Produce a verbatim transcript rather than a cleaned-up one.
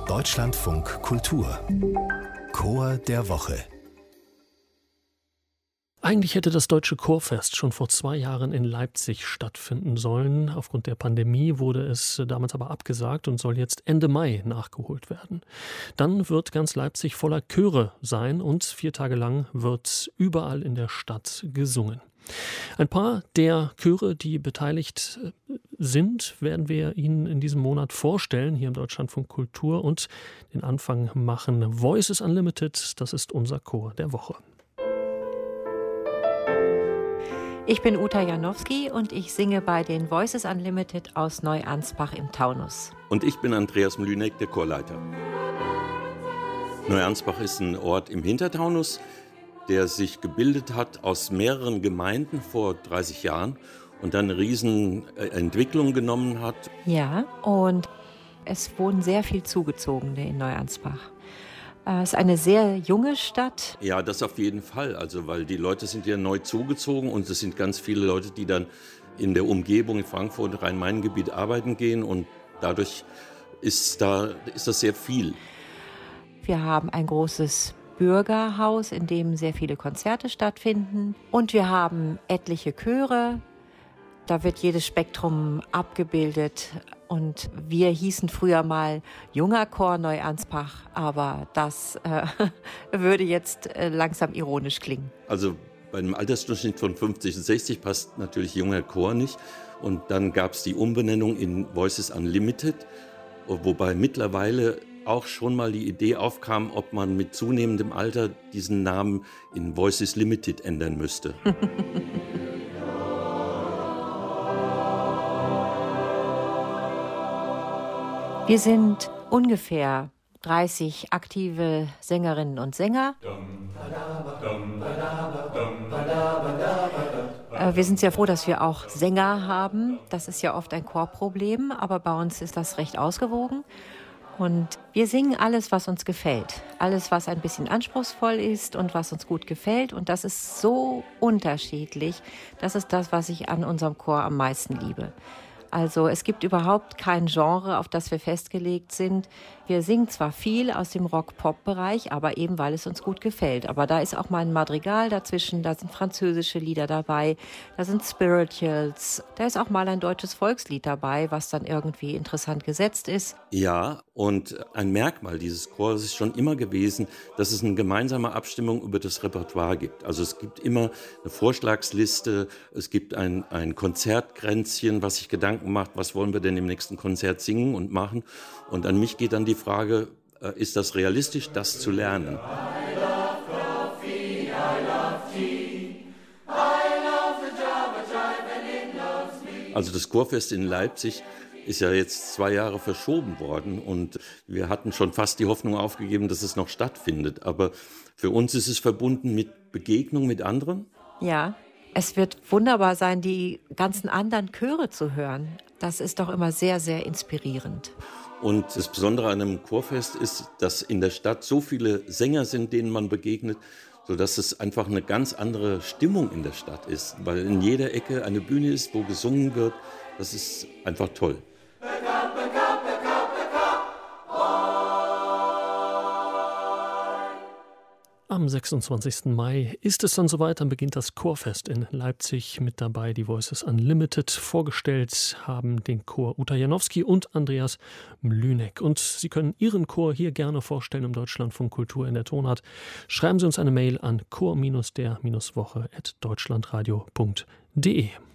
Deutschlandfunk Kultur Chor der Woche. Eigentlich hätte das Deutsche Chorfest schon vor zwei Jahren in Leipzig stattfinden sollen. Aufgrund der Pandemie wurde es damals aber abgesagt und soll jetzt Ende Mai nachgeholt werden. Dann wird ganz Leipzig voller Chöre sein und vier Tage lang wird überall in der Stadt gesungen. Ein paar der Chöre, die beteiligt sind, werden wir Ihnen in diesem Monat vorstellen, hier im Deutschlandfunk Kultur, und den Anfang machen Voices Unlimited, das ist unser Chor der Woche. Ich bin Uta Janowski und ich singe bei den Voices Unlimited aus Neuansbach im Taunus. Und ich bin Andreas Mlüneck, der Chorleiter. Neuansbach ist ein Ort im Hintertaunus, der sich gebildet hat aus mehreren Gemeinden vor dreißig Jahren und dann eine riesen Entwicklung genommen hat. Ja, und es wohnen sehr viel Zugezogene in Neuansbach. Es ist eine sehr junge Stadt. Ja, das auf jeden Fall. Also, weil die Leute sind ja neu zugezogen und es sind ganz viele Leute, die dann in der Umgebung in Frankfurt, Rhein-Main-Gebiet arbeiten gehen und dadurch ist, da, ist das sehr viel. Wir haben ein großes Bürgerhaus, in dem sehr viele Konzerte stattfinden und wir haben etliche Chöre. Da wird jedes Spektrum abgebildet. Und wir hießen früher mal Junger Chor Neuansbach, aber das äh, würde jetzt äh, langsam ironisch klingen. Also bei einem Altersdurchschnitt von fünfzig und sechzig passt natürlich Junger Chor nicht. Und dann gab es die Umbenennung in Voices Unlimited, wobei mittlerweile auch schon mal die Idee aufkam, ob man mit zunehmendem Alter diesen Namen in Voices Limited ändern müsste. Wir sind ungefähr dreißig aktive Sängerinnen und Sänger. Wir sind sehr froh, dass wir auch Sänger haben. Das ist ja oft ein Chorproblem, aber bei uns ist das recht ausgewogen. Und wir singen alles, was uns gefällt. Alles, was ein bisschen anspruchsvoll ist und was uns gut gefällt. Und das ist so unterschiedlich. Das ist das, was ich an unserem Chor am meisten liebe. Also es gibt überhaupt kein Genre, auf das wir festgelegt sind. Wir singen zwar viel aus dem Rock-Pop-Bereich, aber eben, weil es uns gut gefällt. Aber da ist auch mal ein Madrigal dazwischen, da sind französische Lieder dabei, da sind Spirituals, da ist auch mal ein deutsches Volkslied dabei, was dann irgendwie interessant gesetzt ist. Ja, und ein Merkmal dieses Chors ist schon immer gewesen, dass es eine gemeinsame Abstimmung über das Repertoire gibt. Also es gibt immer eine Vorschlagsliste, es gibt ein, ein Konzertkränzchen, was sich Gedanken macht, was wollen wir denn im nächsten Konzert singen und machen. Und an mich geht dann die Frage, ist das realistisch, das zu lernen? Also das Chorfest in Leipzig ist ja jetzt zwei Jahre verschoben worden und wir hatten schon fast die Hoffnung aufgegeben, dass es noch stattfindet. Aber für uns ist es verbunden mit Begegnung mit anderen. Ja, es wird wunderbar sein, die ganzen anderen Chöre zu hören. Das ist doch immer sehr, sehr inspirierend. Und das Besondere an einem Chorfest ist, dass in der Stadt so viele Sänger sind, denen man begegnet, sodass es einfach eine ganz andere Stimmung in der Stadt ist. Weil in jeder Ecke eine Bühne ist, wo gesungen wird. Das ist einfach toll. Am sechsundzwanzigsten Mai ist es dann soweit, dann beginnt das Chorfest in Leipzig. Mit dabei die Voices Unlimited. Vorgestellt haben den Chor Uta Janowski und Andreas Mlüneck. Und Sie können Ihren Chor hier gerne vorstellen im Deutschlandfunk Kultur in der Tonart. Schreiben Sie uns eine Mail an chor der Woche at deutschlandradio punkt de.